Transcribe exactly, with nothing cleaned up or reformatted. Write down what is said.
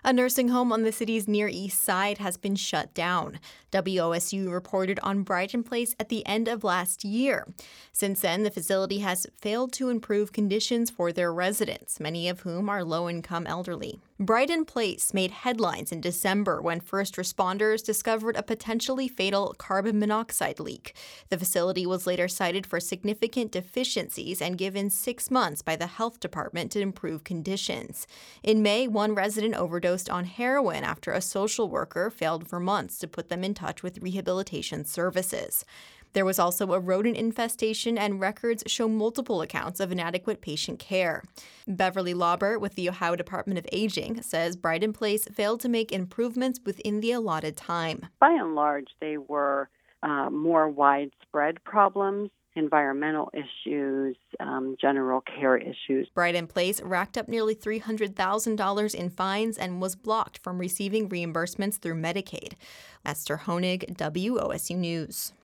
A nursing home on the city's Near East Side has been shut down. W O S U reported on Brighton Place at the end of last year. Since then, the facility has failed to improve conditions for their residents, many of whom are low-income elderly. Brighton Place made headlines in December when first responders discovered a potentially fatal carbon monoxide leak. The facility was later cited for significant deficiencies and given six months by the health department to improve conditions. In May, one resident overdosed on heroin after a social worker failed for months to put them in touch with rehabilitation services. There was also a rodent infestation, and records show multiple accounts of inadequate patient care. Beverly Laubert with the Ohio Department of Aging says Brighton Place failed to make improvements within the allotted time. By and large, they were uh, more widespread problems, environmental issues, um, general care issues. Brighton Place racked up nearly three hundred thousand dollars in fines and was blocked from receiving reimbursements through Medicaid. Esther Honig, W O S U News.